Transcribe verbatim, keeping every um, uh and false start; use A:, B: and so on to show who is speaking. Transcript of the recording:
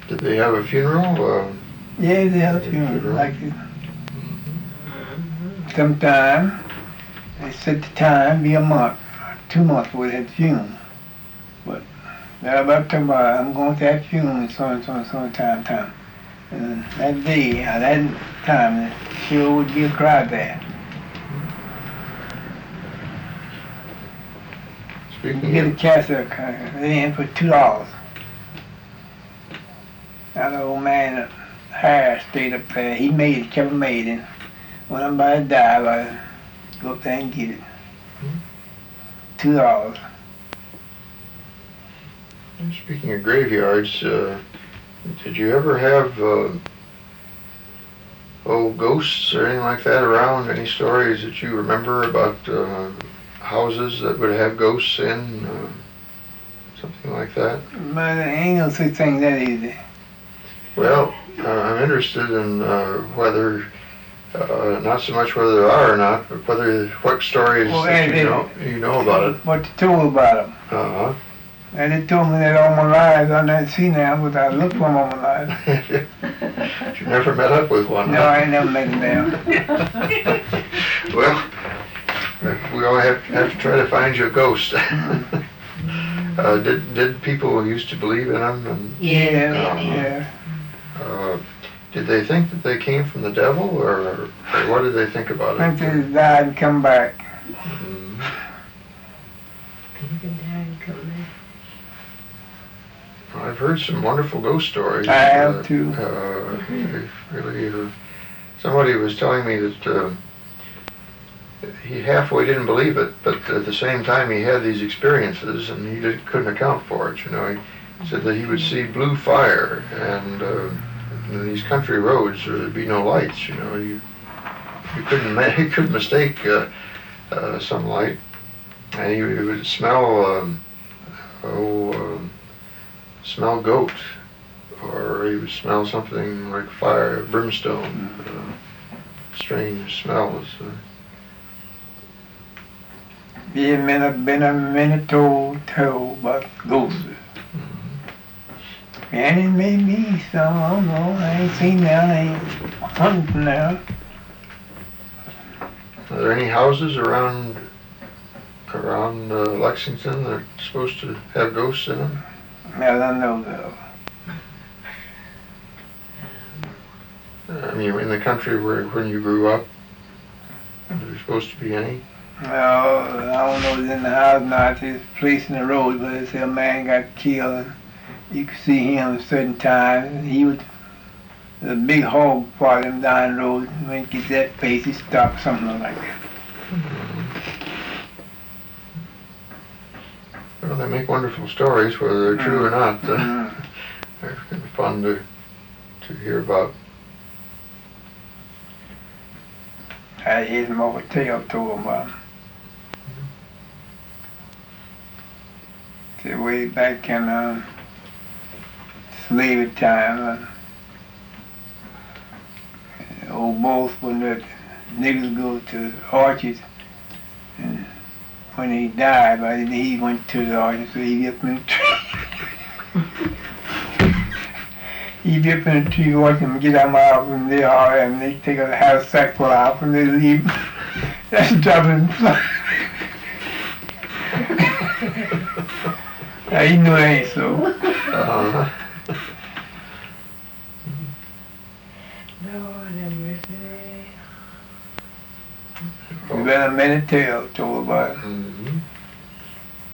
A: Did they have a funeral? Uh,
B: yeah, they have a funeral. Like it. Sometime they set the time, be a month, two months before they had the funeral. But now about talking about I'm going to that funeral and so and so and so time, time. And that day, at that time, it sure would be a crowd there.
A: Speaking
B: You get a
A: of,
B: chance to uh, in for two dollars. That old man, hair stayed up there. He made it, kept it made it. When somebody died, I go up there and get it. Two dollars.
A: speaking of graveyards, uh, did you ever have uh, old ghosts or anything like that around? Any stories that you remember about uh, houses that would have ghosts in? Uh, something like that?
B: But there ain't no such thing that easy.
A: Well, uh, I'm interested in uh, whether, uh, not so much whether there are or not, but whether, what stories
B: Well,
A: that
B: and
A: you
B: it-
A: know, you know about it.
B: What you told about them.
A: Uh-huh.
B: And they told me that all my life I never seen them, but I looked for them all my life.
A: You never met up with one,
B: No,
A: huh?
B: I ain't never met them.
A: Well, we all have, have to try to find you a ghost. uh, did did people used to believe in them? And,
B: Yeah,
A: Um,
B: yeah.
A: uh, did they think that they came from the devil, or, or what did they think about
B: I
A: it?
B: think they died and come back.
A: Mm. I've heard some wonderful ghost stories.
B: I have
A: uh,
B: too.
A: Uh, really, uh, somebody was telling me that uh, he halfway didn't believe it, but at the same time he had these experiences and he did, couldn't account for it. You know, he said that he would see blue fire and uh, in these country roads there'd be no lights. You know, you you couldn't ma- he couldn't mistake uh, uh, some light, and he, he would smell um, oh. Um, smell goat, or he would smell something like fire, brimstone, uh, strange smells. Uh,
B: Yeah, men have been a minute told, told about ghosts.
A: mm-hmm.
B: And it may be some, I don't know, I ain't seen that, I ain't hunting now.
A: Are there any houses around around uh, Lexington that are supposed to have ghosts in them?
B: I don't know though.
A: I mean, in the country where when you grew up, are there supposed to be any?
B: No, I don't know if it's in the house or not, it's a place in the road, but they say a man got killed. You could see him at certain times. He was a big hog part of him down the road. When he gets that place, he stopped, something like that.
A: Mm-hmm. Well, they make wonderful stories, whether they're true or not. Uh,
B: Mm.
A: They're kind of fun to to hear about.
B: I hear more tale told about. The way back in uh, slavery time, uh, old boss when the niggas go to orchards, and when he died, but he went to the orchard, so he get up in the tree. He get up in the tree, watch them get them out, and they all and they take a half sack full out, and they leave. That's dropping. Now, he knew it ain't so.
A: Uh-huh.
C: Lord have mercy.
B: We got a many tales told about it.
A: Mhm.